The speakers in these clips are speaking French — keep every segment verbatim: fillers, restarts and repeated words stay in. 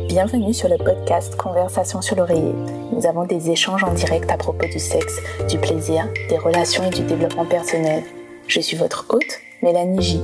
Bienvenue sur le podcast Conversation sur l'oreiller. Nous avons des échanges en direct à propos du sexe, du plaisir, des relations et du développement personnel. Je suis votre hôte, Mélanie J.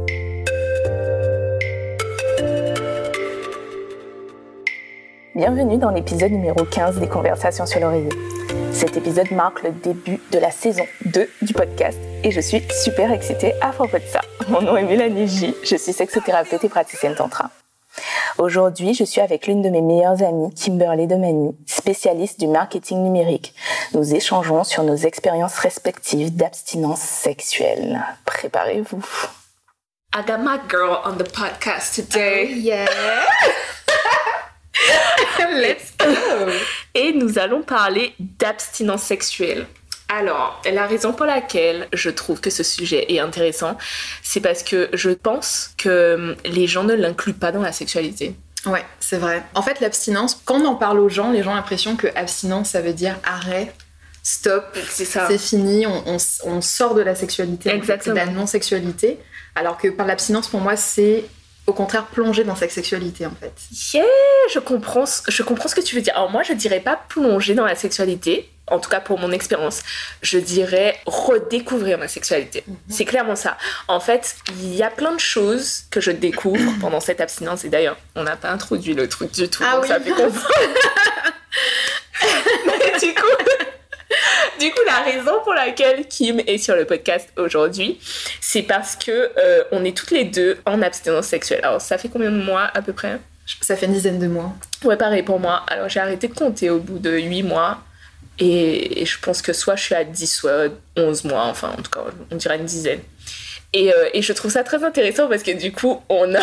Bienvenue dans l'épisode numéro quinze des Conversations sur l'oreiller. Cet épisode marque le début de la saison deux du podcast et je suis super excitée à propos de ça. Mon nom est Mélanie J, je suis sexothérapeute et praticienne tantra. Aujourd'hui, je suis avec l'une de mes meilleures amies, Kimberly Domani, spécialiste du marketing numérique. Nous échangeons sur nos expériences respectives d'abstinence sexuelle. Préparez-vous. I got my girl on the podcast today. Oh yeah. Let's go. Et nous allons parler d'abstinence sexuelle. Alors, la raison pour laquelle je trouve que ce sujet est intéressant, c'est parce que je pense que les gens ne l'incluent pas dans la sexualité. Ouais, c'est vrai. En fait, l'abstinence, quand on en parle aux gens, les gens ont l'impression que abstinence, ça veut dire arrêt, stop, c'est ça. C'est fini, on, on, on sort de la sexualité, exactement, de la non-sexualité. Alors que par l'abstinence, pour moi, c'est au contraire plonger dans sa sexualité, en fait. Yeah, je comprends, je comprends ce que tu veux dire. Alors moi, je dirais pas plonger dans la sexualité. En tout cas, pour mon expérience, je dirais redécouvrir ma sexualité. Mm-hmm. C'est clairement ça. En fait, il y a plein de choses que je découvre pendant cette abstinence. Et d'ailleurs, on n'a pas introduit le truc du tout. Ah donc oui. Ça fait comprendre. Mais du coup, du coup, la raison pour laquelle Kim est sur le podcast aujourd'hui, c'est parce que euh, on est toutes les deux en abstinence sexuelle. Alors, ça fait combien de mois à peu près ? Ça fait une dizaine de mois. Ouais, pareil pour moi. Alors, j'ai arrêté de compter au bout de huit mois. Et, et je pense que soit je suis à dix, soit onze mois, enfin en tout cas on dirait une dizaine. Et, euh, et je trouve ça très intéressant parce que du coup on a,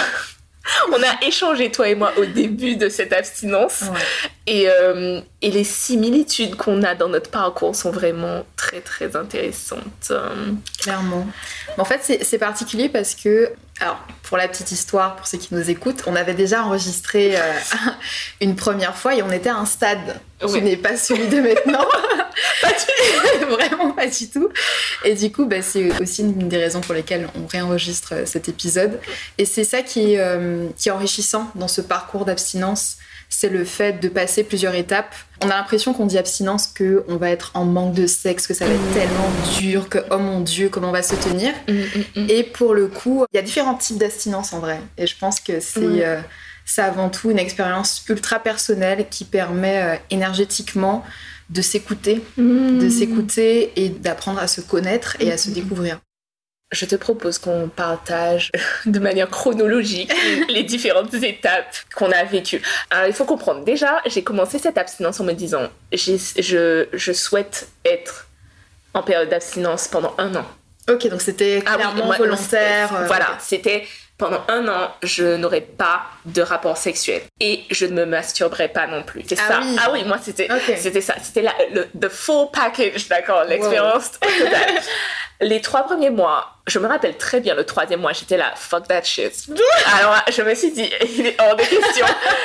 on a échangé toi et moi au début de cette abstinence. Ouais. Et, euh, et les similitudes qu'on a dans notre parcours sont vraiment très très intéressantes. Clairement. Mais en fait c'est, c'est particulier parce que, alors pour la petite histoire, pour ceux qui nous écoutent, on avait déjà enregistré euh, une première fois et on était à un stade qui oui. n'est pas celui de maintenant. Pas du tout. Vraiment pas du tout. Et du coup, bah, c'est aussi une des raisons pour lesquelles on réenregistre cet épisode. Et c'est ça qui est, euh, qui est enrichissant dans ce parcours d'abstinence. C'est le fait de passer plusieurs étapes. On a l'impression qu'on dit abstinence, qu'on va être en manque de sexe, que ça va être tellement dur, que oh mon Dieu, comment on va se tenir. Mmh, mmh. Et pour le coup, il y a différents types d'abstinence en vrai. Et je pense que c'est, mmh. euh, c'est avant tout une expérience ultra personnelle qui permet euh, énergétiquement de s'écouter, mmh. de s'écouter et d'apprendre à se connaître et à se découvrir. Je te propose qu'on partage de manière chronologique les différentes étapes qu'on a vécues. Alors, il faut comprendre. Déjà, j'ai commencé cette abstinence en me disant j'ai, je, je souhaite être en période d'abstinence pendant un an. Ok, donc c'était clairement ah oui, moi, volontaire. Euh, voilà, okay. C'était pendant un an, je n'aurais pas de rapport sexuel. Et je ne me masturberais pas non plus. C'est ah ça. Oui. Ah oui, moi, c'était, okay. c'était ça. C'était la, le the full package, d'accord, l'expérience wow. totale. Les trois premiers mois, je me rappelle très bien, le troisième mois, j'étais là, fuck that shit. Alors, je me suis dit, il est hors de question,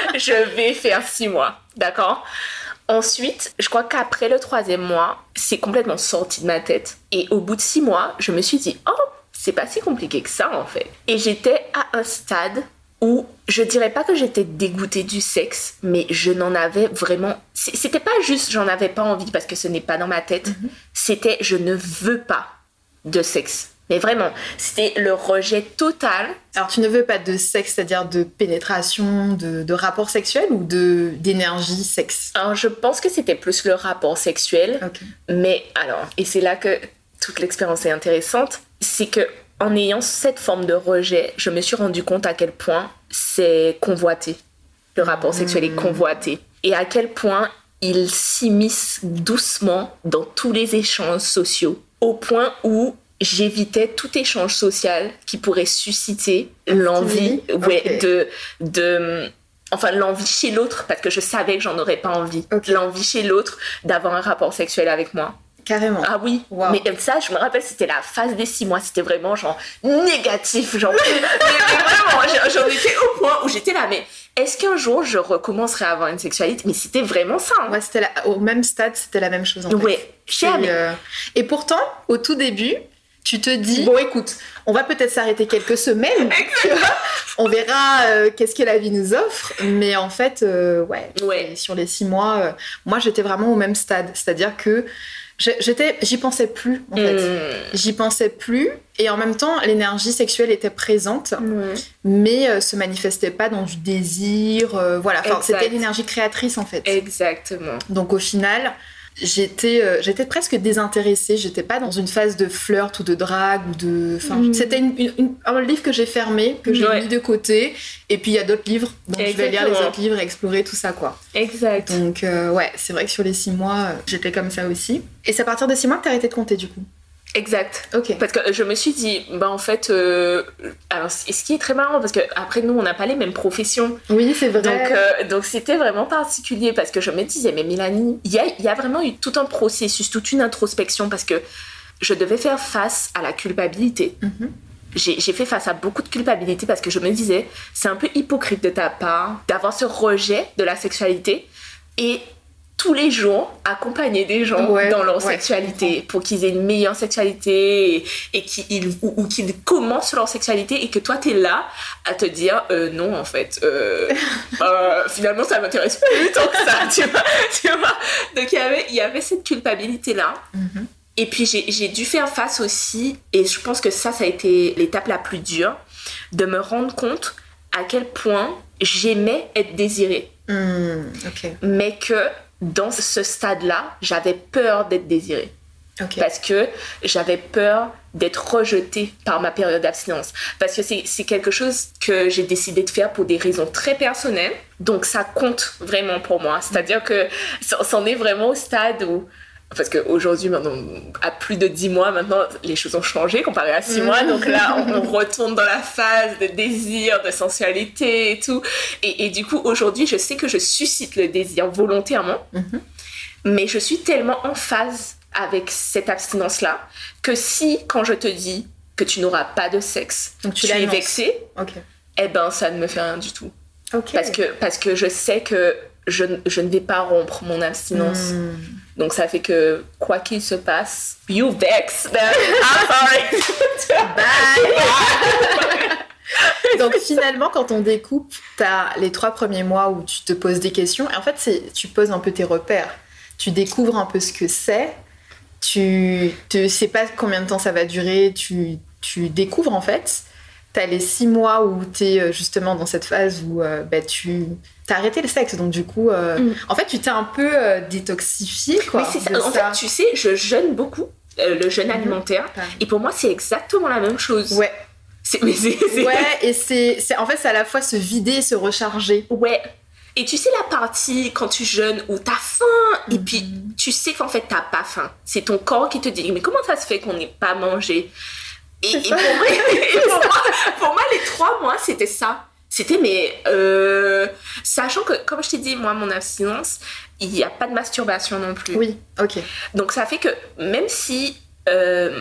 je vais faire six mois, d'accord ? Ensuite, je crois qu'après le troisième mois, c'est complètement sorti de ma tête. Et au bout de six mois, je me suis dit, oh, c'est pas si compliqué que ça, en fait. Et j'étais à un stade où je dirais pas que j'étais dégoûtée du sexe, mais je n'en avais vraiment... C'était pas juste j'en avais pas envie parce que ce n'est pas dans ma tête. Mm-hmm. C'était je ne veux pas de sexe. Mais vraiment, c'était le rejet total. Alors, tu ne veux pas de sexe, c'est-à-dire de pénétration, de, de rapport sexuel ou de, d'énergie sexe ? Alors, je pense que c'était plus le rapport sexuel. Okay. Mais alors, et c'est là que toute l'expérience est intéressante, c'est que en ayant cette forme de rejet, je me suis rendu compte à quel point c'est convoité. Le rapport mmh. sexuel est convoité. Et à quel point il s'immisce doucement dans tous les échanges sociaux. Au point où j'évitais tout échange social qui pourrait susciter l'envie oui. ouais, okay. de, de... Enfin, l'envie chez l'autre, parce que je savais que j'en aurais pas envie. Okay. L'envie chez l'autre d'avoir un rapport sexuel avec moi. Carrément. Ah oui, wow. Mais ça, je me rappelle, c'était la phase des six mois. C'était vraiment genre négatif. Genre, mais, mais vraiment, j'en étais au point où j'étais là, mais est-ce qu'un jour je recommencerai à avoir une sexualité ? Mais c'était vraiment ça. Hein. Ouais, c'était la, au même stade, c'était la même chose en fait. Ouais, et, euh, et pourtant, au tout début, tu te dis, bon écoute, on va peut-être s'arrêter quelques semaines, tu vois, on verra euh, qu'est-ce que la vie nous offre, mais en fait, euh, ouais, ouais. sur les six mois, euh, moi j'étais vraiment au même stade, c'est-à-dire que j'étais, j'y pensais plus en fait, mmh. j'y pensais plus, et en même temps l'énergie sexuelle était présente, mmh. mais euh, se manifestait pas dans du désir, euh, voilà, enfin c'était l'énergie créatrice en fait. Exactement. Donc au final, j'étais, euh, j'étais presque désintéressée, j'étais pas dans une phase de flirt ou de drague ou de, enfin mmh. c'était une, une, une, un livre que j'ai fermé, que j'ai ouais. mis de côté, et puis il y a d'autres livres, donc Exactement. Je vais lire les autres livres et explorer tout ça quoi. Exact. Donc euh, ouais, c'est vrai que sur les six mois, euh, j'étais comme ça aussi. Et c'est à partir des six mois que t'as arrêté de compter du coup. Exact. Ok. Parce que je me suis dit, bah en fait, euh, alors ce qui est très marrant, parce que après nous on n'a pas les mêmes professions. Oui, c'est vrai. Donc, euh, donc c'était vraiment particulier parce que je me disais, mais Mélanie, il y a, y a vraiment eu tout un processus, toute une introspection parce que je devais faire face à la culpabilité. Mm-hmm. J'ai, j'ai fait face à beaucoup de culpabilité parce que je me disais, c'est un peu hypocrite de ta part d'avoir ce rejet de la sexualité et tous les jours accompagner des gens ouais, dans leur ouais. sexualité pour qu'ils aient une meilleure sexualité et, et qu'ils, ou, ou qu'ils commencent leur sexualité et que toi t'es là à te dire euh, non en fait euh, euh, finalement ça m'intéresse plus tant que ça tu vois, tu vois donc il y avait, il y avait cette culpabilité là mm-hmm. et puis j'ai, j'ai dû faire face aussi et je pense que ça ça a été l'étape la plus dure de me rendre compte à quel point j'aimais être désirée mm, okay. mais que dans ce stade-là, j'avais peur d'être désirée. Okay. Parce que j'avais peur d'être rejetée par ma période d'abstinence. Parce que c'est, c'est quelque chose que j'ai décidé de faire pour des raisons très personnelles. Donc ça compte vraiment pour moi. C'est-à-dire que c'en est vraiment au stade où... Parce qu'aujourd'hui, maintenant, à plus de dix mois, maintenant, les choses ont changé comparé à six mois. Donc là, on, on retourne dans la phase de désir, de sensualité et tout. Et, et du coup, aujourd'hui, je sais que je suscite le désir volontairement. Mm-hmm. Mais je suis tellement en phase avec cette abstinence-là que si, quand je te dis que tu n'auras pas de sexe, donc tu, tu es vexée, okay. eh ben, ça ne me fait rien du tout. Okay. Parce que, parce que je sais que je, je ne vais pas rompre mon abstinence. Mm. Donc ça fait que quoi qu'il se passe, you vex, then I'm sorry. Bye. Donc finalement, quand on découpe, t'as les trois premiers mois où tu te poses des questions. Et en fait, c'est, tu poses un peu tes repères. Tu découvres un peu ce que c'est. Tu ne sais pas combien de temps ça va durer. Tu, tu découvres en fait. T'as les six mois où t'es justement dans cette phase où euh, bah, tu... T'as arrêté le sexe, donc du coup, euh, mm. en fait, tu t'es un peu euh, détoxifié, quoi. Mais c'est ça. En ça. fait, tu sais, je jeûne beaucoup, euh, le jeûne mm-hmm. alimentaire, ouais. et pour moi, c'est exactement la même chose. Ouais. C'est, mais c'est, c'est... Ouais, et c'est, c'est, en fait, c'est à la fois se vider et se recharger. Ouais. Et tu sais la partie quand tu jeûnes où t'as faim, mm-hmm. et puis tu sais qu'en fait, t'as pas faim. C'est ton corps qui te dit, mais comment ça se fait qu'on n'ait pas mangé ? Et, et, pour, moi, et pour, moi, pour moi, les trois mois, c'était ça. C'était, mais euh, sachant que, comme je t'ai dit, moi, mon abstinence, il n'y a pas de masturbation non plus. Oui, ok. Donc, ça fait que même si, euh,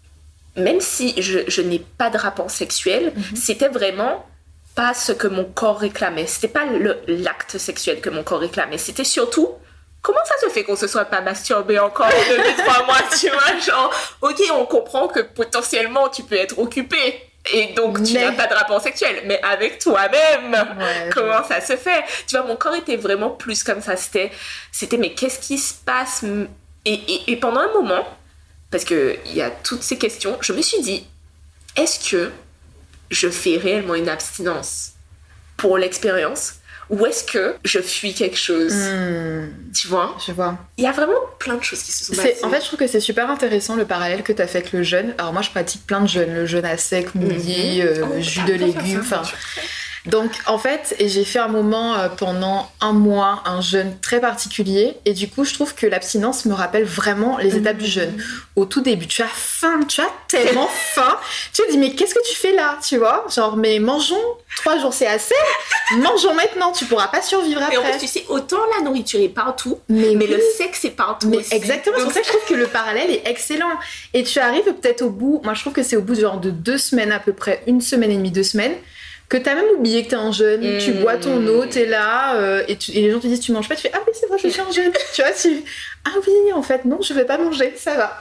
même si je, je n'ai pas de rapport sexuel, mm-hmm. c'était vraiment pas ce que mon corps réclamait. C'était pas le, l'acte sexuel que mon corps réclamait. C'était surtout... Comment ça se fait qu'on se soit pas masturbé encore depuis trois mois, tu vois, genre, ok, on comprend que potentiellement tu peux être occupé et donc tu mais... n'as pas de rapport sexuel, mais avec toi-même, ouais, comment ça se fait? Tu vois, mon corps était vraiment plus comme ça, c'était, c'était mais qu'est-ce qui se passe? Et, et, et pendant un moment, parce qu'il y a toutes ces questions, je me suis dit, est-ce que je fais réellement une abstinence pour l'expérience? Ou est-ce que je fuis quelque chose? mmh. Tu vois? Je vois. Il y a vraiment plein de choses qui se sont c'est, passées. En fait, je trouve que c'est super intéressant le parallèle que tu as fait avec le jeûne. Alors moi, je pratique plein de jeûnes. Le jeûne à sec, mouillé, mmh. euh, oh, jus de légumes, enfin... Donc, en fait, et j'ai fait un moment euh, pendant un mois, un jeûne très particulier. Et du coup, je trouve que l'abstinence me rappelle vraiment les étapes mmh. du jeûne. Au tout début, tu as faim, tu as tellement faim. Tu te dis, mais qu'est-ce que tu fais là, tu vois? Genre, mais mangeons, trois jours c'est assez. Mangeons maintenant, tu pourras pas survivre après. Et en plus, tu sais, autant la nourriture est partout, mais, mais oui. le sexe est partout mais aussi. Exactement, c'est pour ça que je trouve que le parallèle est excellent. Et tu arrives peut-être au bout, moi je trouve que c'est au bout genre de deux semaines à peu près, une semaine et demie, deux semaines, que t'as même oublié que t'es un jeûne, mmh. tu bois ton eau, t'es là, euh, et, tu, et les gens te disent tu manges pas, tu fais ah oui c'est vrai je suis en jeûne, tu vois, tu ah oui en fait non je vais pas manger, ça va.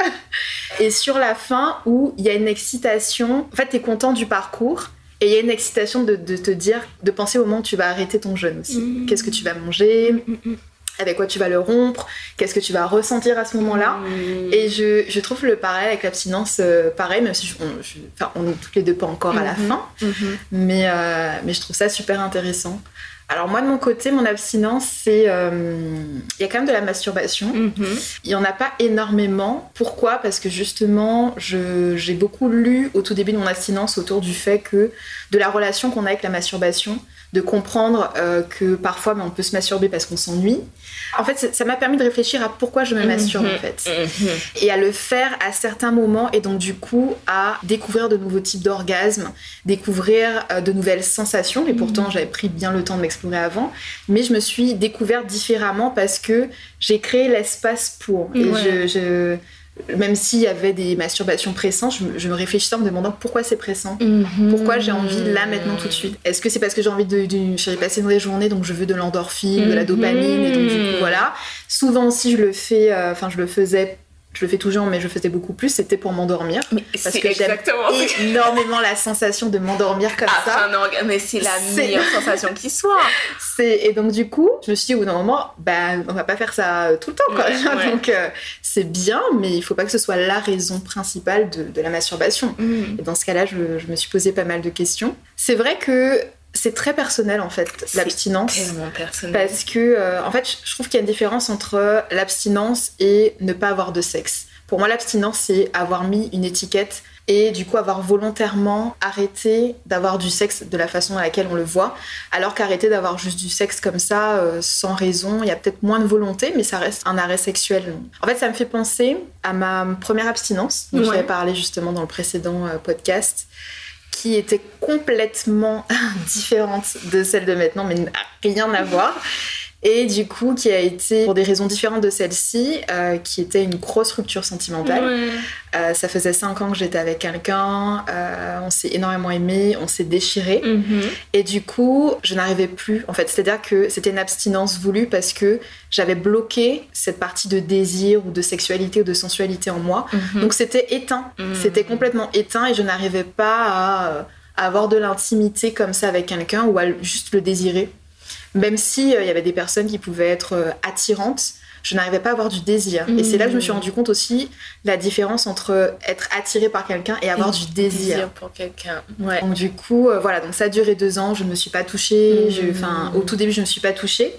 Et sur la fin où il y a une excitation, en fait t'es content du parcours, et il y a une excitation de, de te dire, de penser au moment où tu vas arrêter ton jeûne aussi. Mmh. Qu'est-ce que tu vas manger, mmh. avec quoi tu vas le rompre, qu'est-ce que tu vas ressentir à ce moment-là. Mmh. Et je, je trouve le parallèle avec l'abstinence euh, pareil, même si je, on, je, enfin, on est toutes les deux pas encore à la mmh. fin, mmh. mais, euh, mais je trouve ça super intéressant. Alors moi de mon côté, mon abstinence, c'est... Euh, il y a quand même de la masturbation. Mm-hmm. Il n'y en a pas énormément. Pourquoi ? Parce que justement, je, j'ai beaucoup lu au tout début de mon abstinence autour du fait que de la relation qu'on a avec la masturbation, de comprendre euh, que parfois ben, on peut se masturber parce qu'on s'ennuie. En fait, ça m'a permis de réfléchir à pourquoi je me masturbe mm-hmm. en fait. Mm-hmm. Et à le faire à certains moments et donc du coup à découvrir de nouveaux types d'orgasmes, découvrir euh, de nouvelles sensations. Et pourtant, mm-hmm. j'avais pris bien le temps de m'explorer avant. Mais je me suis découverte différemment parce que j'ai créé l'espace pour. Et ouais. je... je même s'il y avait des masturbations pressantes, je me, je me réfléchissais en me demandant pourquoi c'est pressant, mmh. pourquoi j'ai envie là maintenant tout de suite. Est-ce que c'est parce que j'ai envie de, de j'ai passé une vraie journée donc je veux de l'endorphine, mmh. de la dopamine et donc du coup voilà. Souvent aussi je le fais, enfin euh, je le faisais. Je le fais toujours, mais je le faisais beaucoup plus. C'était pour m'endormir. Mais parce que j'aime énormément la sensation de m'endormir comme Après ça. Un orga... Mais c'est la c'est... meilleure sensation qui soit. C'est... Et donc, du coup, je me suis dit, au bout d'un moment, bah, on va pas faire ça tout le temps, quoi. Ouais, ouais. Donc, euh, c'est bien, mais il faut pas que ce soit la raison principale de, de la masturbation. Mm. Et dans ce cas-là, je, je me suis posé pas mal de questions. C'est vrai que c'est très personnel en fait, c'est l'abstinence. Tellement personnel. Parce que, euh, en fait, je trouve qu'il y a une différence entre l'abstinence et ne pas avoir de sexe. Pour moi, l'abstinence, c'est avoir mis une étiquette et du coup avoir volontairement arrêté d'avoir du sexe de la façon à laquelle on le voit, alors qu'arrêter d'avoir juste du sexe comme ça, euh, sans raison, il y a peut-être moins de volonté, mais ça reste un arrêt sexuel. En fait, ça me fait penser à ma première abstinence, dont ouais. j'avais parlé justement dans le précédent euh, podcast, qui était complètement différente de celle de maintenant, mais n'a rien à voir. Et du coup, qui a été, pour des raisons différentes de celle-ci, euh, qui était une grosse rupture sentimentale. Ouais. Euh, ça faisait cinq ans que j'étais avec quelqu'un, euh, on s'est énormément aimé, on s'est déchiré. Mm-hmm. Et du coup, je n'arrivais plus, en fait. C'est-à-dire que c'était une abstinence voulue parce que j'avais bloqué cette partie de désir ou de sexualité ou de sensualité en moi. Mm-hmm. Donc c'était éteint, mm-hmm. c'était complètement éteint et je n'arrivais pas à, à avoir de l'intimité comme ça avec quelqu'un ou à juste le désirer. Même s'il euh, y avait des personnes qui pouvaient être euh, attirantes, je n'arrivais pas à avoir du désir. Mmh. Et c'est là que je me suis rendu compte aussi la différence entre être attirée par quelqu'un et avoir et du désir. désir pour quelqu'un. Ouais. Donc du coup, euh, voilà, donc ça a duré deux ans, je ne me suis pas touchée. Mmh. Je, enfin, au tout début, je ne me suis pas touchée.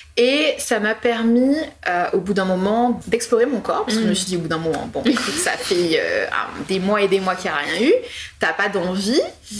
Et ça m'a permis, euh, au bout d'un moment, d'explorer mon corps. Parce que mmh. je me suis dit, au bout d'un moment, bon, écoute, ça fait euh, des mois et des mois qu'il n'y a rien eu. T'as pas d'envie.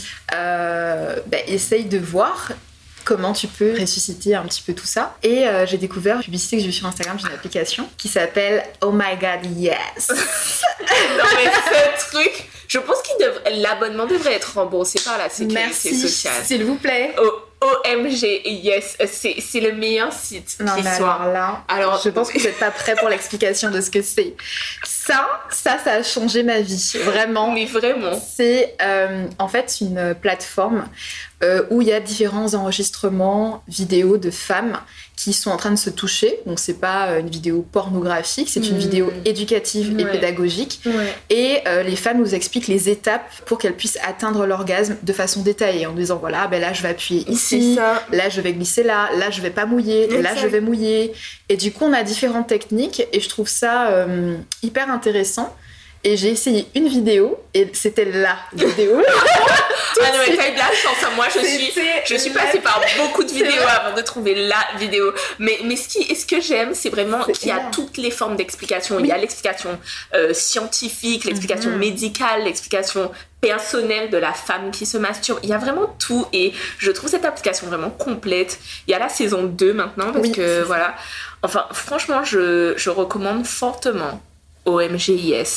Euh, bah, essaye de voir comment tu peux ressusciter un petit peu tout ça. Et euh, j'ai découvert une publicité que j'ai vue sur Instagram d'une application qui s'appelle Oh My God Yes. Non mais ce truc, je pense que l'abonnement devrait être remboursé par la sécurité Merci, sociale. S'il vous plaît. Oh. O M G, yes, c'est, c'est le meilleur site non, qui mais soit. Alors là, alors, je pense que vous n'êtes pas prêts pour l'explication de ce que c'est. Ça, ça, ça a changé ma vie, vraiment. Mais vraiment. C'est euh, en fait une plateforme euh, où il y a différents enregistrements vidéo de femmes qui sont en train de se toucher. Donc c'est pas une vidéo pornographique, c'est une mmh. vidéo éducative ouais. et pédagogique. Ouais. Et euh, les femmes nous expliquent les étapes pour qu'elles puissent atteindre l'orgasme de façon détaillée, en disant voilà, ben là je vais appuyer ici, là je vais glisser là, là je vais pas mouiller, exact. Là je vais mouiller. Et du coup on a différentes techniques et je trouve ça euh, hyper intéressant. Et j'ai essayé une vidéo et c'était la vidéo. Ah non mais t'as eu de la chance, moi je suis, je suis passée par beaucoup de vidéos avant de trouver la vidéo. Mais, mais ce, qui, ce que j'aime, c'est vraiment c'est qu'il y a énorme. Toutes les formes d'explication. Oui. Il y a l'explication euh, scientifique, l'explication mm-hmm. médicale, l'explication personnelle de la femme qui se masturbe. Il y a vraiment tout et je trouve cette application vraiment complète. Il y a la saison deux maintenant parce oui, que voilà. Enfin franchement, je, je recommande fortement O M G I S.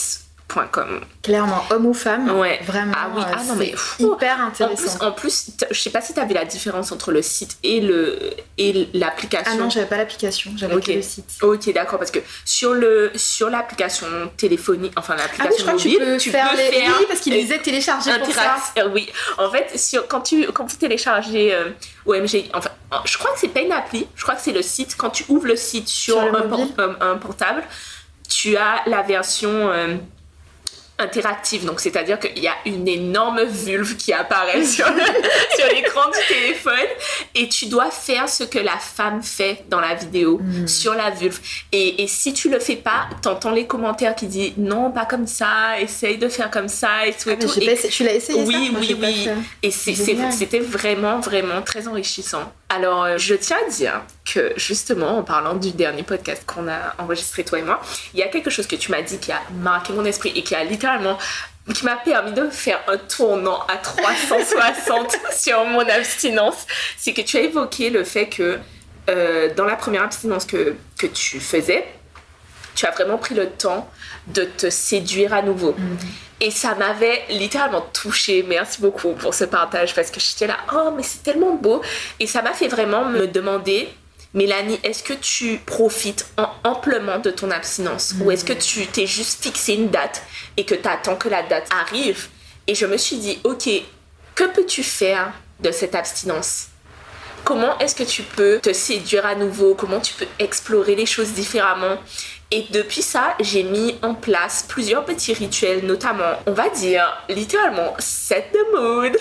point com. Clairement, homme ou femme, ouais. vraiment, ah oui, ah non, mais, c'est hyper intéressant. En plus, en plus, je sais pas si tu as vu la différence entre le site et, le, et l'application. Ah non, j'avais pas l'application, j'avais okay. que le site. Ok, d'accord, parce que sur, le, sur l'application téléphonique, enfin l'application ah oui, je crois mobile, que tu peux tu faire peux les... faire... Oui, parce qu'il disait télécharger pour ça. Oui, en fait, sur, quand, tu, quand vous téléchargez euh, O M G, enfin, je crois que c'est pas une appli, je crois que c'est le site, quand tu ouvres le site sur, sur un, por- un, un portable, tu as la version... Euh, interactive, donc c'est-à-dire qu'il y a une énorme vulve qui apparaît sur, le, sur l'écran du téléphone et tu dois faire ce que la femme fait dans la vidéo mmh. sur la vulve et, et si tu le fais pas, t'entends les commentaires qui disent non, pas comme ça, essaye de faire comme ça et tout ah, et tout. Et pas, tu l'as essayé oui, ça? Moi, oui, oui, et c'est, c'est, c'était vraiment, vraiment très enrichissant. Alors, euh, je tiens à dire que, justement, en parlant du dernier podcast qu'on a enregistré, toi et moi, il y a quelque chose que tu m'as dit qui a marqué mon esprit et qui a littéralement... qui m'a permis de faire un tournant à trois cent soixante sur mon abstinence. C'est que tu as évoqué le fait que, euh, dans la première abstinence que, que tu faisais, tu as vraiment pris le temps de te séduire à nouveau. Mmh. Et ça m'avait littéralement touchée. Merci beaucoup pour ce partage parce que j'étais là, oh mais c'est tellement beau. Et ça m'a fait vraiment me demander, Mélanie, est-ce que tu profites en, amplement de ton abstinence mmh. ou est-ce que tu t'es juste fixé une date et que tu attends que la date arrive? Et je me suis dit, ok, que peux-tu faire de cette abstinence? Comment est-ce que tu peux te séduire à nouveau? Comment tu peux explorer les choses différemment? Et depuis ça, j'ai mis en place plusieurs petits rituels, notamment, on va dire, littéralement, set the mood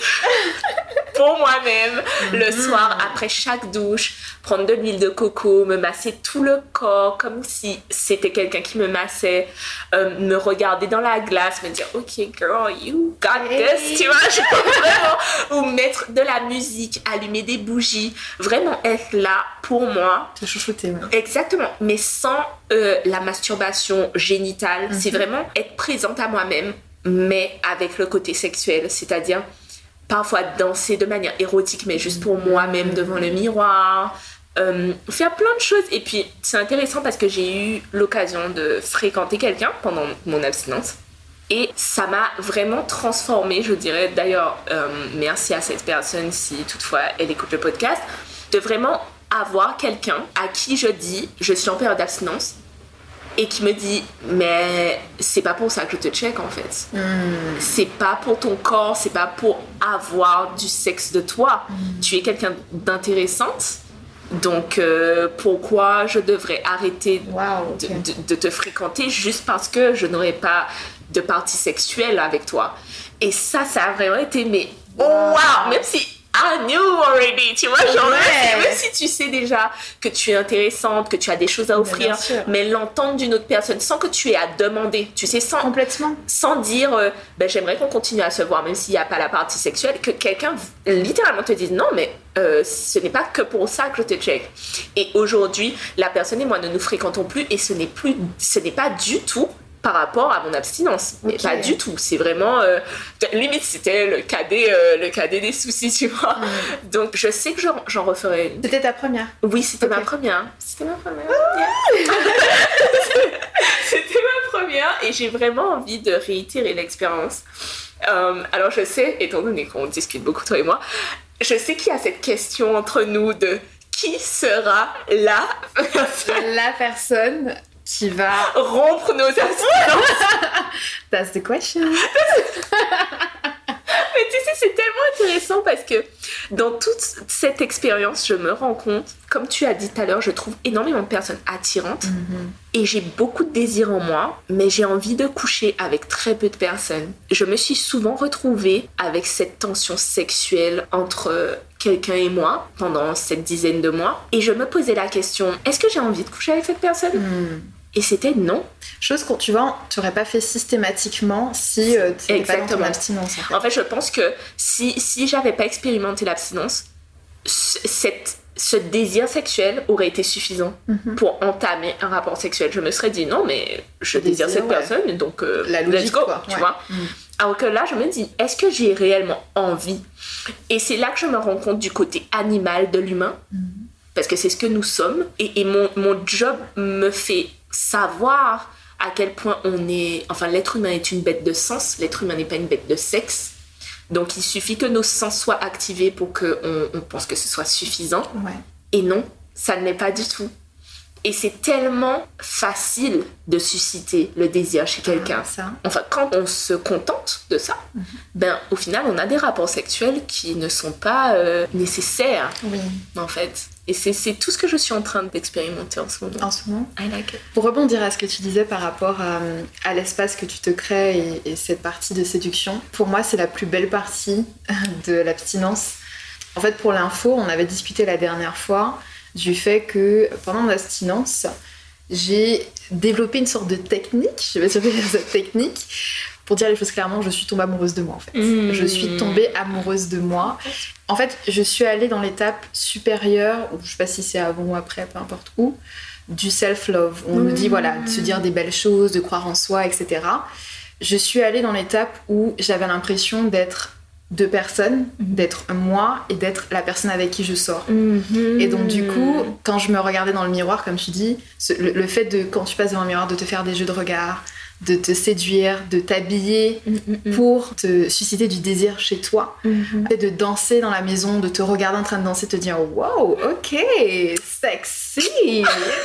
pour moi-même. Mm-hmm. Le soir, après chaque douche, prendre de l'huile de coco, me masser tout le corps comme si c'était quelqu'un qui me massait, euh, me regarder dans la glace, me dire « Ok, girl, you got this », tu vois, vraiment, ou mettre de la musique, allumer des bougies, vraiment être là pour moi. Te chouchouter, ouais. Exactement, mais sans euh, la masturbation génitale, mm-hmm. c'est vraiment être présente à moi-même, mais avec le côté sexuel, c'est-à-dire parfois danser de manière érotique, mais juste pour moi-même devant le miroir, euh, faire plein de choses. Et puis, c'est intéressant parce que j'ai eu l'occasion de fréquenter quelqu'un pendant mon abstinence. Et ça m'a vraiment transformée, je dirais. D'ailleurs, euh, merci à cette personne si toutefois elle écoute le podcast, de vraiment avoir quelqu'un à qui je dis, je suis en période d'abstinence, et qui me dit mais c'est pas pour ça que je te check en fait. Mm. C'est pas pour ton corps, c'est pas pour avoir du sexe de toi. Mm. Tu es quelqu'un d'intéressante, donc euh, pourquoi je devrais arrêter wow, okay. de, de, de te fréquenter juste parce que je n'aurais pas de partie sexuelle avec toi. Et ça, ça a vraiment été mais wow, oh, wow. Même si I knew already, tu vois, genre, ouais. Même si tu sais déjà que tu es intéressante, que tu as des choses à offrir, mais l'entendre d'une autre personne sans que tu aies à demander, tu sais, sans, complètement. Sans dire, euh, ben, j'aimerais qu'on continue à se voir, même s'il n'y a pas la partie sexuelle, que quelqu'un littéralement te dise non, mais euh, ce n'est pas que pour ça que je te check. Et aujourd'hui, la personne et moi ne nous fréquentons plus et ce n'est plus, ce n'est pas du tout par rapport à mon abstinence, mais okay. Pas du tout. C'est vraiment euh, limite c'était le cadet, euh, le cadet des soucis, tu vois. Mm. Donc je sais que j'en, j'en referai une. C'était ta première? Oui, c'était okay. ma première. C'était ma première. C'était ma première et j'ai vraiment envie de réitérer l'expérience. Euh, alors je sais, étant donné qu'on discute beaucoup toi et moi, je sais qu'il y a cette question entre nous de qui sera la personne. La personne qui va rompre nos abstinences. That's the question. Mais tu sais, c'est tellement intéressant parce que dans toute cette expérience, je me rends compte, comme tu as dit tout à l'heure, je trouve énormément de personnes attirantes mm-hmm. et j'ai beaucoup de désir en moi, mais j'ai envie de coucher avec très peu de personnes. Je me suis souvent retrouvée avec cette tension sexuelle entre quelqu'un et moi pendant cette dizaine de mois et je me posais la question, est-ce que j'ai envie de coucher avec cette personne mm. Et c'était non. Chose que tu vois, tu n'aurais pas fait systématiquement si euh, tu n'étais pas dans ton abstinence. En fait. en fait, je pense que si, si j'avais pas expérimenté l'abstinence, cette, ce désir sexuel aurait été suffisant mm-hmm. pour entamer un rapport sexuel. Je me serais dit non, mais je désire, désire cette ouais. personne, donc euh, la logique, let's go, quoi. Tu ouais. vois. Mm. Alors que là, je me dis, est-ce que j'ai réellement envie? Et c'est là que je me rends compte du côté animal de l'humain, mm. parce que c'est ce que nous sommes. Et, et mon, mon job me fait savoir à quel point on est... Enfin, l'être humain est une bête de sens. L'être humain n'est pas une bête de sexe. Donc, il suffit que nos sens soient activés pour qu'on on pense que ce soit suffisant. Ouais. Et non, ça ne l'est pas du tout. Et c'est tellement facile de susciter le désir chez quelqu'un. Ah, ça. Enfin, quand on se contente de ça, mm-hmm. ben, au final, on a des rapports sexuels qui ne sont pas euh, nécessaires, oui. en fait. Et c'est, c'est tout ce que je suis en train d'expérimenter en ce moment. En ce moment I like it. Pour rebondir à ce que tu disais par rapport à, à l'espace que tu te crées et, et cette partie de séduction, pour moi, c'est la plus belle partie de l'abstinence. En fait, pour l'info, on avait discuté la dernière fois du fait que pendant mon abstinence, j'ai développé une sorte de technique, je vais dire cette technique, pour dire les choses clairement, je suis tombée amoureuse de moi en fait. Mmh. Je suis tombée amoureuse de moi. En fait, je suis allée dans l'étape supérieure, ou je sais pas si c'est avant ou après, peu importe où, du self-love. On mmh. nous dit voilà, de se dire des belles choses, de croire en soi, et cetera. Je suis allée dans l'étape où j'avais l'impression d'être deux personnes, mmh. d'être moi et d'être la personne avec qui je sors. Mmh. Et donc du coup, quand je me regardais dans le miroir, comme tu dis, ce, le, le fait de, quand tu passes devant un miroir, de te faire des jeux de regard, de te séduire, de t'habiller mmh. pour te susciter du désir chez toi, mmh. de danser dans la maison, de te regarder en train de danser, te dire « Wow, ok, sexy !»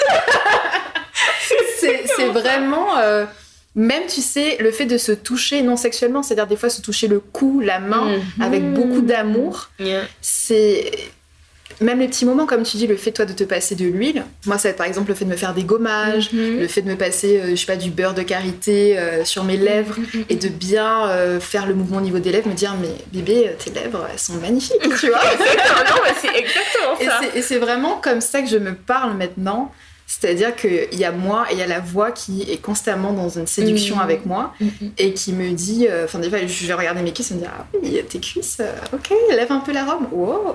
c'est, c'est vraiment... Euh, Même, tu sais, le fait de se toucher non sexuellement, c'est-à-dire des fois se toucher le cou, la main, mm-hmm. avec beaucoup d'amour, yeah. c'est... Même les petits moments, comme tu dis, le fait, toi, de te passer de l'huile. Moi, ça va être, par exemple, le fait de me faire des gommages, mm-hmm. le fait de me passer, euh, je sais pas, du beurre de karité euh, sur mes lèvres, mm-hmm. et de bien euh, faire le mouvement au niveau des lèvres, me dire, mais bébé, tes lèvres, elles sont magnifiques, tu vois. Exactement, non, mais c'est exactement ça. Et c'est, et c'est vraiment comme ça que je me parle maintenant. C'est-à-dire qu'il y a moi et il y a la voix qui est constamment dans une séduction mmh. avec moi mmh. et qui me dit... Enfin, euh, des fois, je vais regarder mes cuisses et me dire « Ah oui, tes cuisses, euh, ok, lève un peu la robe. Wow, ok. »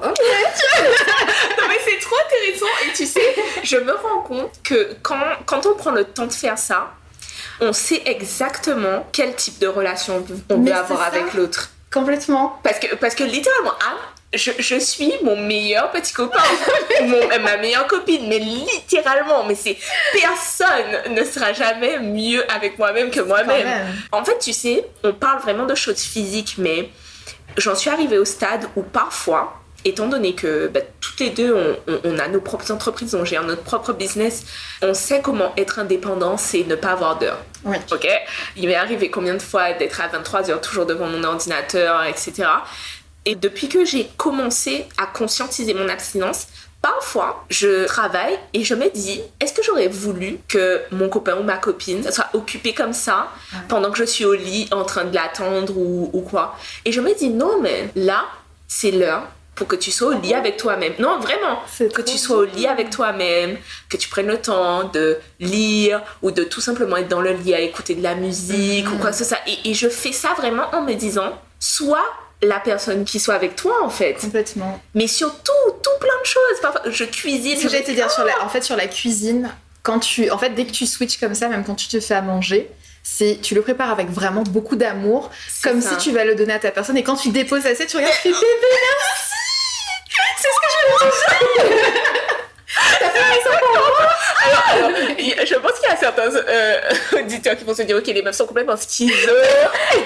Non, mais c'est trop intéressant. Et tu sais, je me rends compte que quand, quand on prend le temps de faire ça, on sait exactement quel type de relation on veut avoir avec l'autre. Complètement. Parce que, parce que littéralement, ah, Je, je suis mon meilleur petit copain, mon, ma meilleure copine, mais littéralement, mais c'est personne ne sera jamais mieux avec moi-même que moi-même. En fait, tu sais, on parle vraiment de choses physiques, mais j'en suis arrivée au stade où parfois, étant donné que bah, toutes les deux, on, on, on a nos propres entreprises, on gère notre propre business, on sait comment être indépendant, c'est ne pas avoir d'heure. Oui. Ok ? Il m'est arrivé combien de fois d'être à vingt-trois heures toujours devant mon ordinateur, et cetera. Et depuis que j'ai commencé à conscientiser mon abstinence, parfois, je travaille et je me dis, est-ce que j'aurais voulu que mon copain ou ma copine soit occupé comme ça ouais. pendant que je suis au lit en train de l'attendre ou, ou quoi ? Et je me dis, non, mais là, c'est l'heure pour que tu sois au lit avec toi-même. Non, vraiment, c'est que tu sois au lit avec toi-même, que tu prennes le temps de lire ou de tout simplement être dans le lit à écouter de la musique mmh. ou quoi que ce soit. Et, et je fais ça vraiment en me disant, soit la personne qui soit avec toi en fait. Complètement. Mais surtout, tout plein de choses. Parfois, je cuisine. Ce que j'allais te dire, sur la, en fait, sur la cuisine, quand tu, en fait, dès que tu switches comme ça, même quand tu te fais à manger, c'est, tu le prépares avec vraiment beaucoup d'amour, c'est comme ça. Si tu vas le donner à ta personne. Et quand tu déposes l'assiette, tu regardes, tu fais bébé, merci. C'est ce que je voulais manger. T'as fait ça pour moi. Alors, alors, je pense qu'il y a certains euh, auditeurs qui vont se dire, ok, les meufs sont complètement schizo. euh,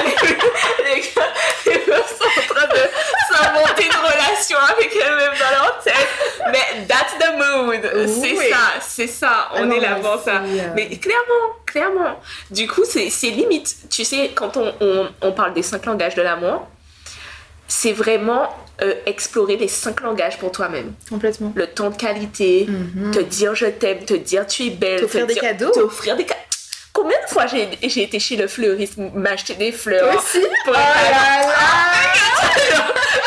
les, les meufs sont en train de s'inventer une relation avec elles-mêmes dans leur tête. Mais that's the mood. Oui. C'est ça, c'est ça. On ah non, est là pour ça. Euh... Mais clairement, clairement. Du coup, c'est, c'est limite. Tu sais, quand on, on, on parle des cinq langages de l'amour, c'est vraiment euh, explorer les cinq langages pour toi-même. Complètement. Le temps de qualité, mm-hmm. te dire je t'aime, te dire tu es belle, t'offrir te des dire, cadeaux. T'offrir des cadeaux. Combien de fois j'ai, j'ai été chez le fleuriste m'acheter des fleurs? Toi aussi? Pour oh là là.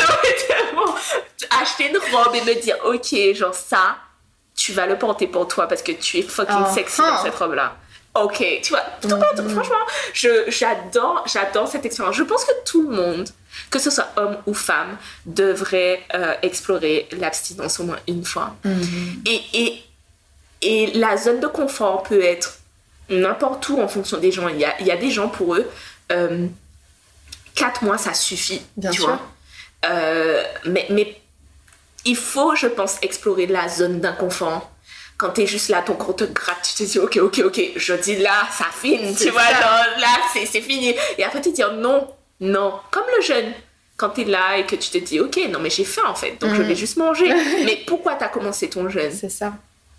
Acheter une robe et me dire ok, genre ça, tu vas le porter pour toi parce que tu es fucking oh. sexy dans cette robe-là. Ok, tu vois, tout mm-hmm. tout, franchement, je, j'adore, j'adore cette expérience. Je pense que tout le monde, que ce soit homme ou femme, devrait euh, explorer l'abstinence au moins une fois. Mm-hmm. Et, et, et la zone de confort peut être n'importe où en fonction des gens. Il y a, il y a des gens, pour eux, euh, quatre mois, ça suffit. Bien tu sûr. Vois euh, mais, mais il faut, je pense, explorer la zone d'inconfort. quand t'es juste là, ton corps te gratte, tu te dis ok, ok, ok, je dis là, ça finit, tu vois, genre, là, c'est, c'est fini. Et après, tu te dis non, non, comme le jeûne. Quand t'es là et que tu te dis ok, non mais j'ai faim en fait, donc mmh. je vais juste manger. Mais pourquoi t'as commencé ton jeûne? C'est ça.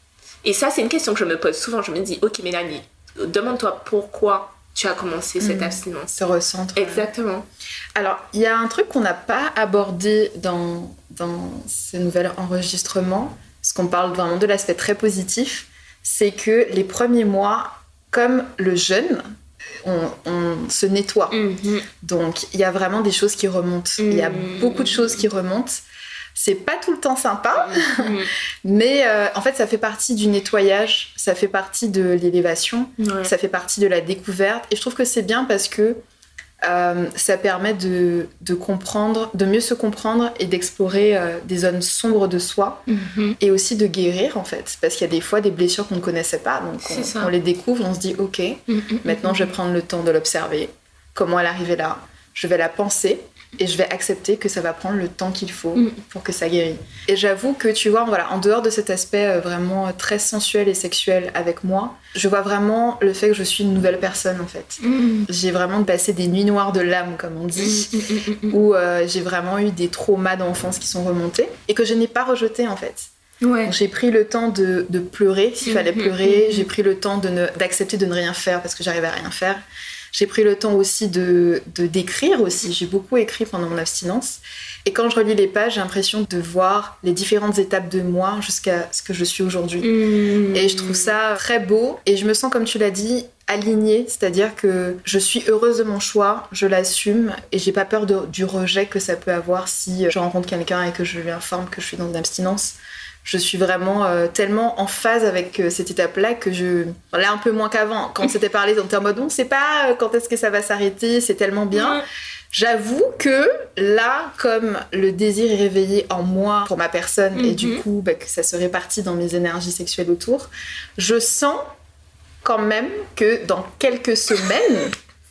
Et ça, c'est une question que je me pose souvent. Je me dis ok, Mélanie, demande-toi pourquoi tu as commencé cette mmh. abstinence. Se recentre. Exactement. Alors, il y a un truc qu'on n'a pas abordé dans, dans ce nouvel enregistrement, parce qu'on parle vraiment de l'aspect très positif, c'est que les premiers mois, comme le jeûne, on, on se nettoie. Mm-hmm. Donc, il y a vraiment des choses qui remontent. Il mm-hmm. y a beaucoup de choses qui remontent. C'est pas tout le temps sympa, mm-hmm. mais euh, en fait, ça fait partie du nettoyage, ça fait partie de l'élévation, ouais. ça fait partie de la découverte. Et je trouve que c'est bien parce que Euh, ça permet de, de comprendre, de mieux se comprendre et d'explorer euh, des zones sombres de soi mm-hmm. et aussi de guérir en fait, parce qu'il y a des fois des blessures qu'on ne connaissait pas, donc on, on les découvre, on se dit ok, mm-hmm. maintenant je vais prendre le temps de l'observer, comment elle est arrivée là, je vais la penser et je vais accepter que ça va prendre le temps qu'il faut mm. pour que ça guérisse. Et j'avoue que tu vois, voilà, en dehors de cet aspect euh, vraiment très sensuel et sexuel avec moi, je vois vraiment le fait que je suis une nouvelle personne en fait. Mm. J'ai vraiment passé des nuits noires de l'âme, comme on dit, mm, mm, mm, mm. où euh, j'ai vraiment eu des traumas d'enfance qui sont remontés et que je n'ai pas rejetés en fait. Ouais. Donc, j'ai pris le temps de, de pleurer s'il mm, fallait pleurer, mm, j'ai pris le temps de ne, d'accepter de ne rien faire parce que j'arrivais à rien faire. J'ai pris le temps aussi de, de, d'écrire aussi. J'ai beaucoup écrit pendant mon abstinence. Et quand je relis les pages, j'ai l'impression de voir les différentes étapes de moi jusqu'à ce que je suis aujourd'hui. Mmh. Et je trouve ça très beau. Et je me sens, comme tu l'as dit, alignée. C'est-à-dire que je suis heureuse de mon choix, je l'assume. Et j'ai pas peur de, du rejet que ça peut avoir si je rencontre quelqu'un et que je lui informe que je suis dans une abstinence. Je suis vraiment euh, tellement en phase avec euh, cette étape-là que je... Là, un peu moins qu'avant. Quand on s'était parlé, on était en mode, on ne sait pas quand est-ce que ça va s'arrêter, c'est tellement bien. Mmh. J'avoue que là, comme le désir est réveillé en moi pour ma personne mmh. et du coup, bah, que ça se répartit dans mes énergies sexuelles autour, je sens quand même que dans quelques semaines,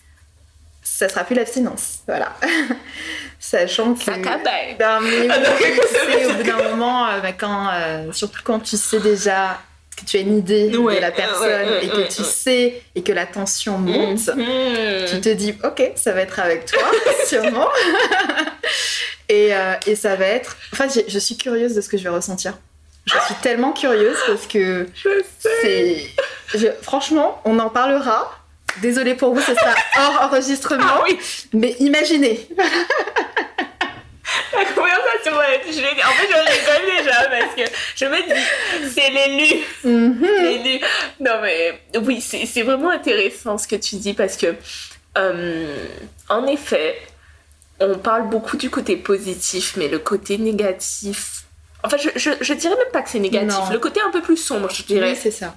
ça sera plus l'abstinence. Voilà. Sachant que... Ça cabaye. Ben, mais ah, oui, tu sais, au bout d'un moment, euh, bah, quand, euh, surtout quand tu sais déjà que tu as une idée ouais, de la personne ouais, ouais, et que ouais, tu ouais. sais et que la tension monte, mm-hmm. tu te dis « Ok, ça va être avec toi, sûrement. » et, euh, et ça va être... Enfin, je suis curieuse de ce que je vais ressentir. Je suis tellement curieuse parce que je sais. c'est... Je... Franchement, on en parlera. Désolée pour vous, ce sera hors enregistrement. Ah, oui. Mais imaginez. La conversation va être... Je... En fait, je rigole déjà parce que je me dis, c'est l'élu. Mm-hmm. L'élu. Non, mais oui, c'est, c'est vraiment intéressant ce que tu dis parce que, euh, en effet, on parle beaucoup du côté positif, mais le côté négatif... Enfin, je, je, je dirais même pas que c'est négatif. Non. Le côté un peu plus sombre, je dirais. Oui, c'est ça.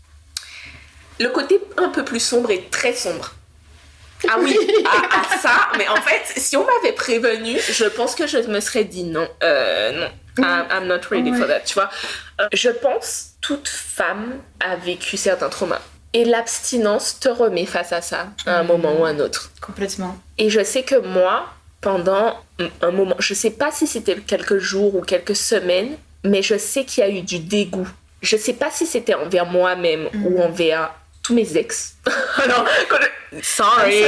Le côté un peu plus sombre est très sombre. Ah oui, à, à ça. Mais en fait, si on m'avait prévenu, je pense que je me serais dit non. Euh, non, I'm, I'm not ready ouais. for that, tu vois. Euh, je pense toute femme a vécu certains traumas. Et l'abstinence te remet face à ça, à un mmh. moment ou à un autre. Complètement. Et je sais que moi, pendant un moment, je sais pas si c'était quelques jours ou quelques semaines, mais je sais qu'il y a eu du dégoût. Je sais pas si c'était envers moi-même mmh. ou envers tous mes ex. non, je... sorry.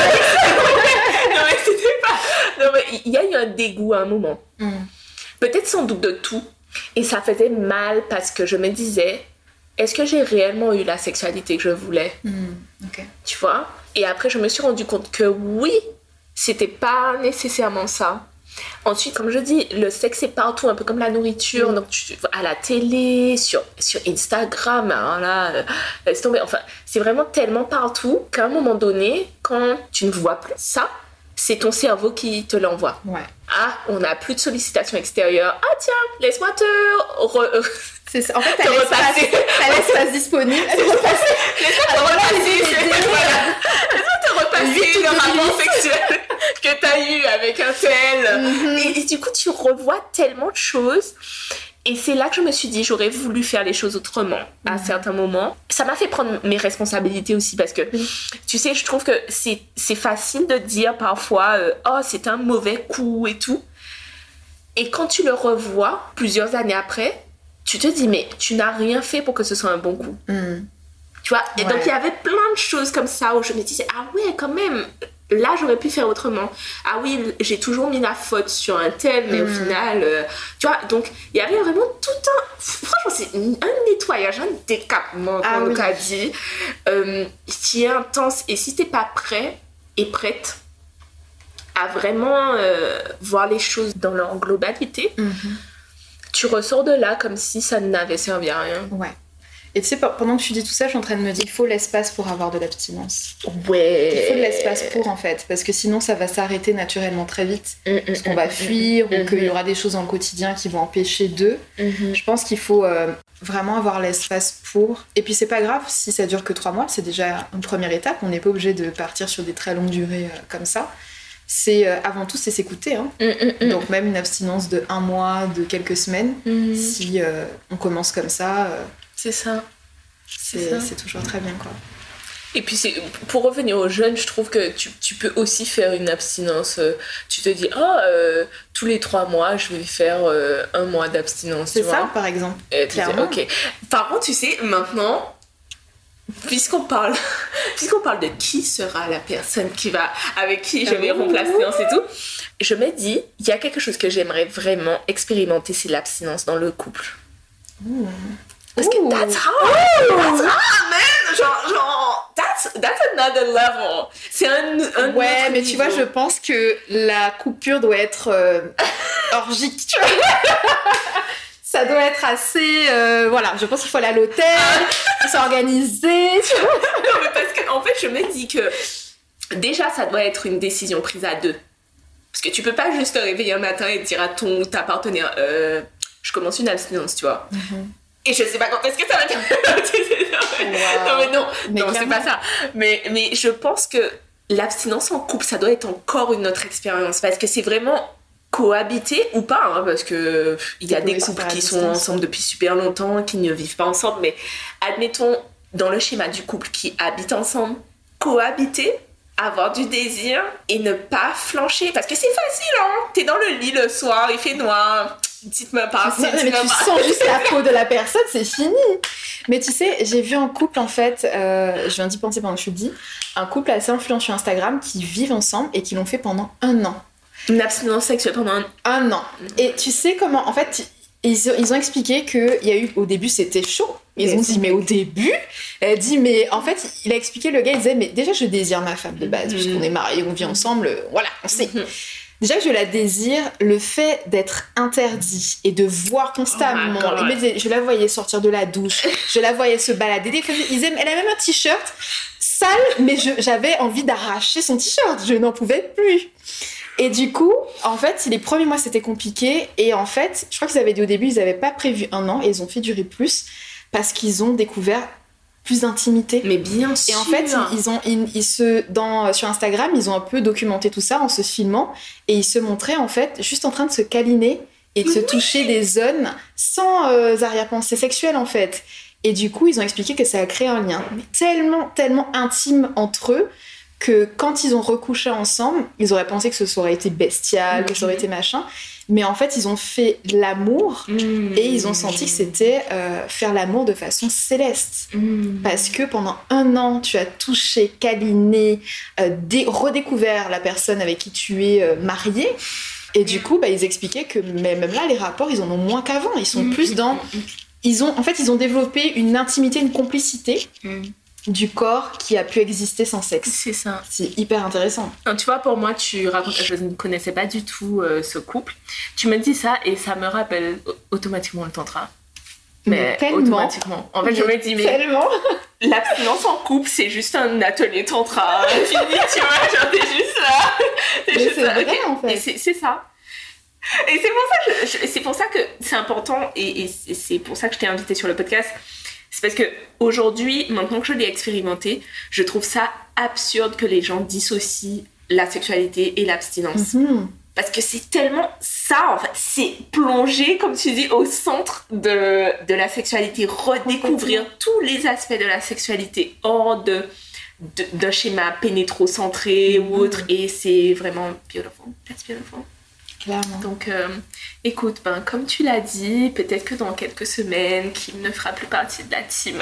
non mais c'était pas. Non mais il y a eu un dégoût à un moment. Mm. Peut-être sans doute de tout. Et ça faisait mal parce que je me disais, est-ce que j'ai réellement eu la sexualité que je voulais? Mm. Okay. Tu vois? Et après je me suis rendu compte que oui, c'était pas nécessairement ça. Ensuite, comme je dis, le sexe est partout, un peu comme la nourriture. Mmh. Donc, tu, à la télé, sur, sur Instagram, hein, là, laisse tomber. Enfin, c'est vraiment tellement partout qu'à un moment donné, quand tu ne vois plus ça, c'est ton cerveau qui te l'envoie. Ouais. Ah, on n'a plus de sollicitation extérieure. Ah tiens, laisse-moi te... Re... C'est ça. En fait, t'as l'espace, t'as l'espace disponible. Laisse-moi te repasser. Laisse-moi te repasser le rapport sexuel que t'as eu avec un tel. Mm-hmm. Et, et du coup, tu revois tellement de choses. Et c'est là que je me suis dit, j'aurais voulu faire les choses autrement à mmh. certains moments. Ça m'a fait prendre mes responsabilités aussi parce que, mmh. tu sais, je trouve que c'est, c'est facile de dire parfois euh, « Oh, c'est un mauvais coup et tout ». Et quand tu le revois plusieurs années après, tu te dis, mais tu n'as rien fait pour que ce soit un bon coup. Mm. Tu vois, et Ouais. donc il y avait plein de choses comme ça où je me disais, ah ouais, quand même, là j'aurais pu faire autrement. Ah oui, j'ai toujours mis la faute sur un tel, mais Mm. au final, euh, tu vois, donc il y avait vraiment tout un. Franchement, c'est un nettoyage, un décapement, Ah comme oui. on a dit, euh, qui est intense. Et si t'es pas prêt et prête à vraiment euh, voir les choses dans leur globalité, Mhm. tu ressors de là comme si ça n'avait servi à rien. Ouais. Et tu sais, pe- pendant que tu dis tout ça, je suis en train de me dire, il faut l'espace pour avoir de l'abstinence. Ouais. Il faut de l'espace pour, en fait, parce que sinon, ça va s'arrêter naturellement très vite. Parce qu'on va fuir, ou qu'il y aura des choses dans le quotidien qui vont empêcher d'eux. Mhm. Je pense qu'il faut euh, vraiment avoir l'espace pour. Et puis, c'est pas grave si ça dure que trois mois, c'est déjà une première étape. On n'est pas obligé de partir sur des très longues durées euh, comme ça. C'est, euh, avant tout, c'est s'écouter. Hein. Mm, mm, mm. Donc, même une abstinence de un mois, de quelques semaines, Mhm. si euh, on commence comme ça, euh, C'est ça. c'est, ça. c'est toujours très bien, quoi. Et puis, c'est, pour revenir aux jeunes, je trouve que tu, tu peux aussi faire une abstinence. euh, Tu te dis, ah, euh, tous les trois mois, je vais faire euh, un mois d'abstinence. C'est tu ça, vois. par exemple. Et tu dis, clairement. ok. Par contre, tu sais, maintenant, puisqu'on parle, puisqu'on parle de qui sera la personne qui va, avec qui je vais rompre l'abstinence et tout, je me dis, il y a quelque chose que j'aimerais vraiment expérimenter, c'est l'abstinence dans le couple. Ouh. Parce que Ouh. that's hard! That's hard, man! Genre, genre, that's, that's another level. C'est un, un Ouais, autre mais tu vois, niveau. je pense que la coupure doit être euh, orgique, tu vois. Ça doit être assez... euh, voilà, je pense qu'il faut aller à l'hôtel, s'organiser, tu vois. Non, mais parce que, en fait, je me dis que déjà, ça doit être une décision prise à deux. Parce que tu peux pas juste te réveiller un matin et dire à ton ta partenaire, euh, je commence une abstinence, tu vois. Et je sais pas quand est-ce que ça va terminer. Non, mais non, Mais non, c'est clairement. pas ça. Mais, mais je pense que l'abstinence en couple, ça doit être encore une autre expérience. Parce que c'est vraiment cohabiter ou pas, hein, parce que il y a Ça des peut se couples faire à qui sont distance. ensemble depuis super longtemps, qui ne vivent pas ensemble. Mais admettons, dans le schéma du couple qui habite ensemble, cohabiter, avoir du désir et ne pas flancher. Parce que c'est facile, hein. T'es dans le lit le soir, il fait noir. Dites-moi pas. Non, mais tu sens juste la peau de la personne, c'est fini. Mais tu sais, j'ai vu un couple, en fait, euh, je viens d'y penser pendant que je te dis, un couple assez influent sur Instagram qui vivent ensemble et qui l'ont fait pendant un an. Une abstinence sexuelle pendant un... Un an. Et tu sais comment, en fait, ils, ils ont expliqué qu'il y a eu, au début, c'était chaud. Ils ont dit, mais au début, elle dit, mais en fait, il a expliqué, le gars, il disait, mais déjà, je désire ma femme de base, puisqu'on est mariés, on vit ensemble, euh, voilà, on sait. Déjà que je la désire, le fait d'être interdit et de voir constamment, Oh my God. il me disait, je la voyais sortir de la douche, je la voyais se balader, des fois, ils aiment, elle a même un t-shirt sale, mais je- j'avais envie d'arracher son t-shirt, je n'en pouvais plus. Et du coup, en fait, les premiers mois, c'était compliqué. Et en fait, je crois qu'ils avaient dit au début, ils n'avaient pas prévu un an et ils ont fait durer plus parce qu'ils ont découvert plus d'intimité. Mais bien sûr. Et en fait, ils, ils ont, ils, ils se, dans, sur Instagram, ils ont un peu documenté tout ça en se filmant et ils se montraient en fait juste en train de se câliner et de se toucher des zones sans euh, arrière-pensée sexuelle en fait. Et du coup, ils ont expliqué que ça a créé un lien mais tellement, tellement intime entre eux que quand ils ont recouché ensemble, ils auraient pensé que ce aurait été bestial, que ça aurait été machin. Mais en fait, ils ont fait l'amour Mmh. et ils ont senti que c'était euh, faire l'amour de façon céleste. Mmh. Parce que pendant un an, tu as touché, câliné, euh, dé- redécouvert la personne avec qui tu es euh, marié. Et du coup, bah, ils expliquaient que mais même là, les rapports, ils en ont moins qu'avant. Ils sont plus dans... Ils ont, en fait, ils ont développé une intimité, une complicité Mmh. du corps qui a pu exister sans sexe. C'est ça. C'est hyper intéressant. Non, tu vois, pour moi, tu racontes, je ne connaissais pas du tout euh, ce couple. Tu me dis ça et ça me rappelle automatiquement le tantra. Mais, tellement. automatiquement. En fait, je me dis, mais Tellement. l'abstinence en couple, c'est juste un atelier tantra. Fini, tu vois, genre, t'es juste là. T'es Mais juste c'est là, vrai, ok. en fait. Et c'est, c'est ça. Et c'est pour ça que, je- c'est pour ça que c'est important et, et c'est- c'est pour ça que je t'ai invitée sur le podcast. C'est parce que aujourd'hui, maintenant que je l'ai expérimenté, je trouve ça absurde que les gens dissocient la sexualité et l'abstinence. Mhm. Parce que c'est tellement ça, en fait. C'est plonger, comme tu dis, au centre de, de la sexualité. Redécouvrir tous les aspects de la sexualité hors de, de, d'un schéma pénétrocentré ou autre. Et c'est vraiment beautiful. That's beautiful. Clairement. Donc, euh, écoute, ben, comme tu l'as dit, peut-être que dans quelques semaines, Kim ne fera plus partie de la team.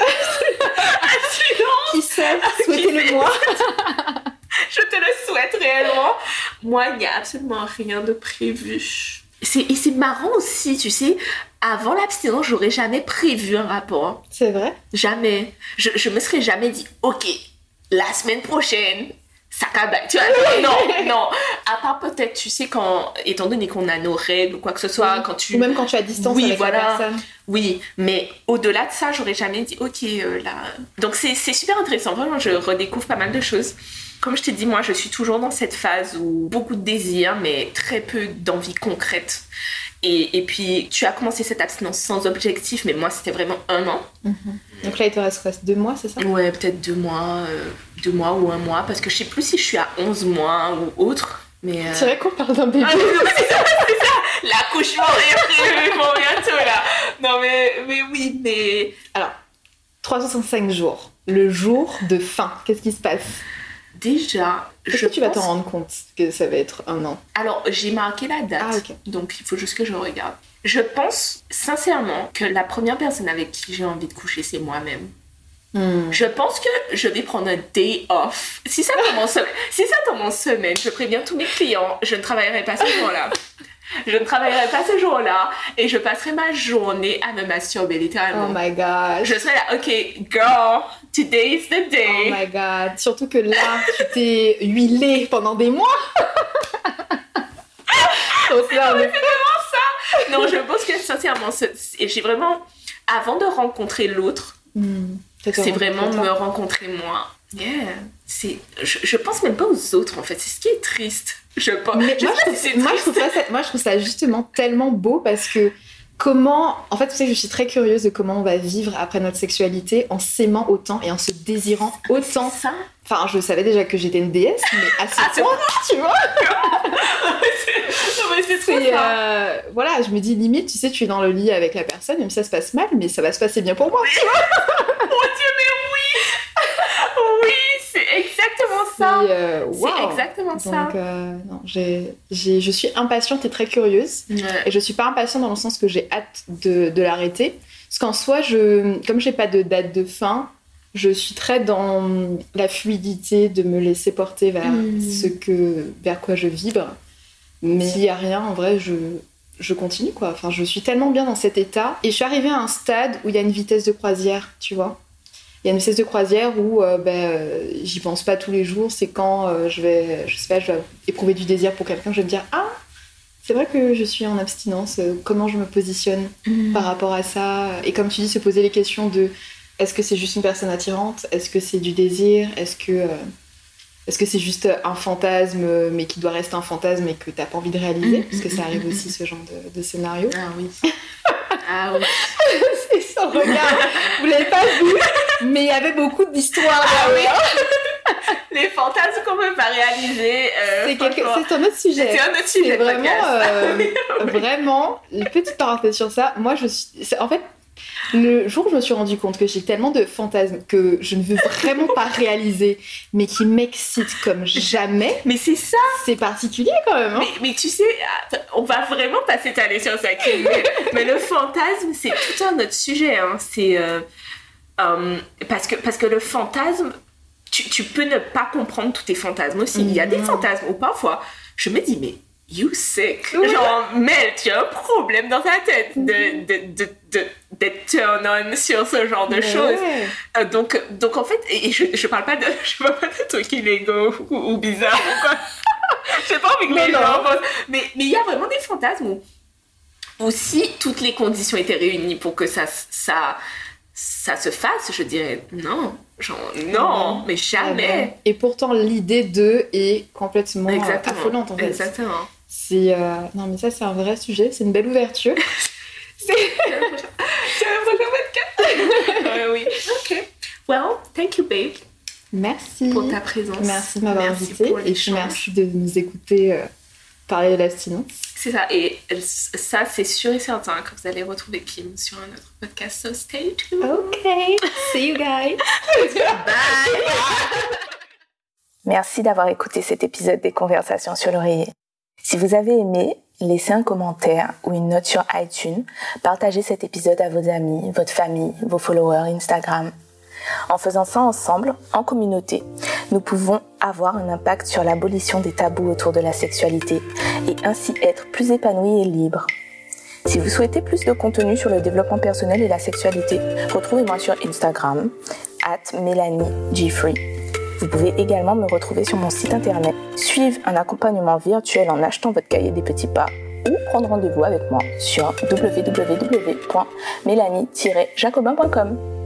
Qui sait, souhaitez-le moi. Je te le souhaite réellement. Moi, il n'y a absolument rien de prévu. C'est, et c'est marrant aussi, tu sais, avant l'abstinence, j'aurais jamais prévu un rapport. C'est vrai? Jamais. Je, je me serais jamais dit, ok, la semaine prochaine, ça cabaye. Tu vois, non, non. À part peut-être, tu sais, quand, étant donné qu'on a nos règles ou quoi que ce soit, oui. quand tu... Ou même quand tu es à distance oui, avec voilà. la personne. Oui, mais au-delà de ça, j'aurais jamais dit, ok, euh, là... Donc c'est, c'est super intéressant. Vraiment, je redécouvre pas mal de choses. Comme je t'ai dit, moi, je suis toujours dans cette phase où beaucoup de désirs, mais très peu d'envie concrète. Et, et puis, tu as commencé cette abstinence sans objectif, mais moi, c'était vraiment un an. Mm-hmm. Donc là, il te reste quoi, deux mois, c'est ça? Ouais, peut-être deux mois, euh, deux mois ou un mois, parce que je sais plus si je suis à onze mois ou autre. Mais euh... c'est vrai qu'on parle d'un bébé. Ah, c'est ça, c'est ça. L'accouchement est prévu pour bientôt, là. Non, mais, mais oui, mais... Alors, trois cent soixante-cinq jours. Le jour de fin, qu'est-ce qui se passe? Déjà, Est-ce je que tu vas pense... t'en rendre compte que ça va être un an? Alors, j'ai marqué la date, ah, okay. donc il faut juste que je regarde. Je pense sincèrement que la première personne avec qui j'ai envie de coucher, c'est moi-même. Hmm. Je pense que je vais prendre un day off. Si ça commence, si ça commence semaine, je préviens tous mes clients, je ne travaillerai pas ce jour-là. Je ne travaillerai pas ce jour-là et je passerai ma journée à me masturber littéralement. Oh my god. Je serai là, ok, girl, today is the day. Oh my god. Surtout que là, tu t'es huilée pendant des mois. Donc là, on est... c'est vraiment ça. Non, je pense que sincèrement, j'ai vraiment, avant de rencontrer l'autre, mm, c'est vraiment me rencontrer moi. Yeah. C'est, je, je pense même pas aux autres en fait, c'est ce qui est triste. Je pense. Mais je moi, je trouve, si moi, je trouve ça, moi je trouve ça justement tellement beau parce que comment, en fait tu sais je suis très curieuse de comment on va vivre après notre sexualité en s'aimant autant et en se désirant autant. Ça. Enfin je savais déjà que j'étais une déesse mais à ce ah, point tu vois. Non mais c'est trop c'est, ça. Euh, voilà je me dis limite tu sais tu es dans le lit avec la personne même si ça se passe mal mais ça va se passer bien pour moi tu vois. Mon Dieu mais oui. Oui. C'est exactement ça. C'est, euh, wow. c'est exactement Donc, ça. Euh, non, j'ai, j'ai, je suis impatiente et très curieuse. Ouais. Et je suis pas impatiente dans le sens que j'ai hâte de, de l'arrêter. Parce qu'en soi, je, comme j'ai pas de date de fin, je suis très dans la fluidité de me laisser porter vers mmh. ce que, vers quoi je vibre. Mais s'il y a rien, en vrai, je, je continue quoi. Enfin, je suis tellement bien dans cet état. Et je suis arrivée à un stade où il y a une vitesse de croisière, tu vois. Il y a une vitesse de croisière où euh, ben, euh, j'y pense pas tous les jours. C'est quand euh, je vais, je sais pas, je vais éprouver du désir pour quelqu'un, je vais me dire ah, c'est vrai que je suis en abstinence. Euh, comment je me positionne mmh. par rapport à ça? Et comme tu dis, se poser les questions de est-ce que c'est juste une personne attirante? Est-ce que c'est du désir? Est-ce que euh, est-ce que c'est juste un fantasme, mais qui doit rester un fantasme et que t'as pas envie de réaliser? Parce que ça arrive aussi ce genre de, de scénario. Ah oui. Ah oui. C'est son regard. Vous l'avez pas vu, mais il y avait beaucoup d'histoires. Ah oui. Les fantasmes qu'on peut pas réaliser. Euh, c'est, quelque... c'est un autre sujet. C'est un autre sujet. C'est vraiment, euh, oui. vraiment, une petite parenthèse sur ça. Moi, je suis. C'est... En fait, le jour où je me suis rendu compte que j'ai tellement de fantasmes que je ne veux vraiment pas réaliser, mais qui m'excitent comme jamais. Mais c'est ça. C'est particulier quand même. Hein. Mais, mais tu sais, on va vraiment pas s'étaler sur ça. Mais, mais le fantasme, c'est tout un autre sujet. Hein. C'est euh, euh, parce que parce que le fantasme, tu, tu peux ne pas comprendre tous tes fantasmes aussi. Mmh. Il y a des fantasmes où parfois, je me dis mais you sick. Oui. Genre, Mel, tu as un problème dans ta tête de, de, de, de, d'être turn on sur ce genre de mais choses. Ouais. Euh, donc, donc, en fait, et je, je parle pas de, je parle pas de trucs illégaux ou, ou bizarres ou quoi. J'ai pas envie que les gens pensent. Mais il y a vraiment des fantasmes où, où si toutes les conditions étaient réunies pour que ça, ça, ça se fasse, je dirais non. Genre, non, mais jamais. Et pourtant, l'idée d'eux est complètement Exactement. affolante, en fait. Exactement. C'est, euh... Non, mais ça, c'est un vrai sujet. C'est une belle ouverture. c'est... c'est un prochain podcast. euh, oui. OK. Well, thank you, babe. Merci. Pour ta présence. Merci de m'avoir invitée. Et puis, merci de nous écouter euh, parler de l'abstinence. C'est ça. Et ça, c'est sûr et certain que vous allez retrouver Kim sur un autre podcast. So stay tuned. OK. See you guys. Bye. Merci d'avoir écouté cet épisode des Conversations sur l'oreiller. Si vous avez aimé, laissez un commentaire ou une note sur iTunes, partagez cet épisode à vos amis, votre famille, vos followers Instagram. En faisant ça ensemble, en communauté, nous pouvons avoir un impact sur l'abolition des tabous autour de la sexualité et ainsi être plus épanouis et libres. Si vous souhaitez plus de contenu sur le développement personnel et la sexualité, retrouvez-moi sur Instagram, arobase mélanie g free. Vous pouvez également me retrouver sur mon site internet, suivre un accompagnement virtuel en achetant votre cahier des petits pas ou prendre rendez-vous avec moi sur w w w point mélanie tiret jacobin point com.